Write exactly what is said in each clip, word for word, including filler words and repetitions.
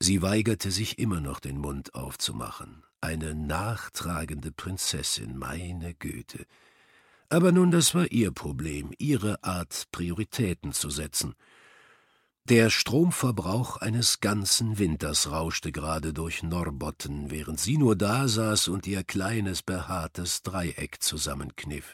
Sie weigerte sich immer noch, den Mund aufzumachen. Eine nachtragende Prinzessin, meine Güte. Aber nun, das war ihr Problem, ihre Art, Prioritäten zu setzen. Der Stromverbrauch eines ganzen Winters rauschte gerade durch Norrbotten, während sie nur dasaß und ihr kleines, behaartes Dreieck zusammenkniff.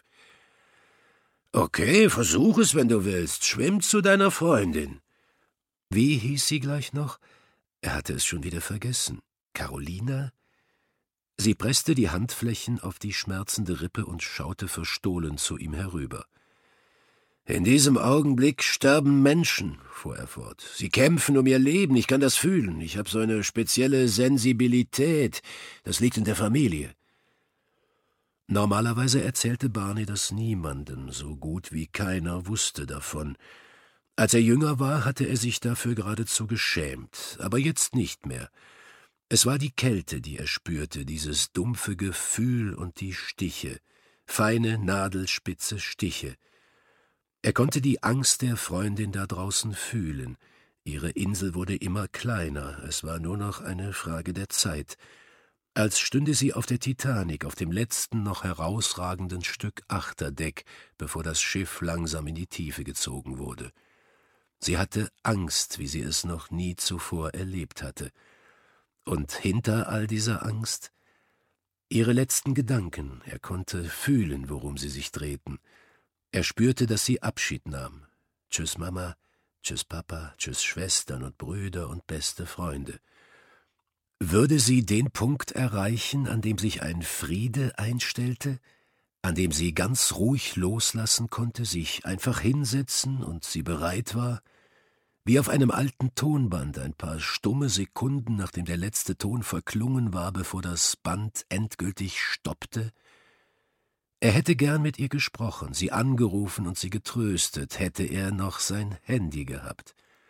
»Okay, versuch es, wenn du willst. Schwimm zu deiner Freundin.« Wie hieß sie gleich noch? Er hatte es schon wieder vergessen. Carolina? Sie presste die Handflächen auf die schmerzende Rippe und schaute verstohlen zu ihm herüber. »In diesem Augenblick sterben Menschen«, fuhr er fort. »Sie kämpfen um ihr Leben, ich kann das fühlen. Ich habe so eine spezielle Sensibilität. Das liegt in der Familie.« Normalerweise erzählte Barney das niemandem, so gut wie keiner wusste davon. Als er jünger war, hatte er sich dafür geradezu geschämt, aber jetzt nicht mehr. Es war die Kälte, die er spürte, dieses dumpfe Gefühl und die Stiche, feine, nadelspitze Stiche. Er konnte die Angst der Freundin da draußen fühlen. Ihre Insel wurde immer kleiner, es war nur noch eine Frage der Zeit. Als stünde sie auf der Titanic, auf dem letzten noch herausragenden Stück Achterdeck, bevor das Schiff langsam in die Tiefe gezogen wurde. Sie hatte Angst, wie sie es noch nie zuvor erlebt hatte. Und hinter all dieser Angst ihre letzten Gedanken. Er konnte fühlen, worum sie sich drehten. Er spürte, dass sie Abschied nahm. Tschüss Mama, tschüss Papa, tschüss Schwestern und Brüder und beste Freunde. Würde sie den Punkt erreichen, an dem sich ein Friede einstellte, an dem sie ganz ruhig loslassen konnte, sich einfach hinsetzen und sie bereit war, wie auf einem alten Tonband, ein paar stumme Sekunden, nachdem der letzte Ton verklungen war, bevor das Band endgültig stoppte? Er hätte gern mit ihr gesprochen, sie angerufen und sie getröstet, hätte er noch sein Handy gehabt.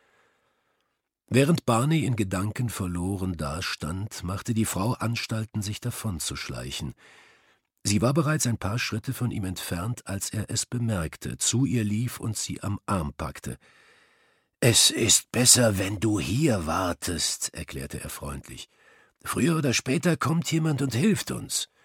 Während Barney in Gedanken verloren dastand, machte die Frau Anstalten, sich davonzuschleichen. Sie war bereits ein paar Schritte von ihm entfernt, als er es bemerkte, zu ihr lief und sie am Arm packte. »Es ist besser, wenn du hier wartest«, erklärte er freundlich. »Früher oder später kommt jemand und hilft uns.«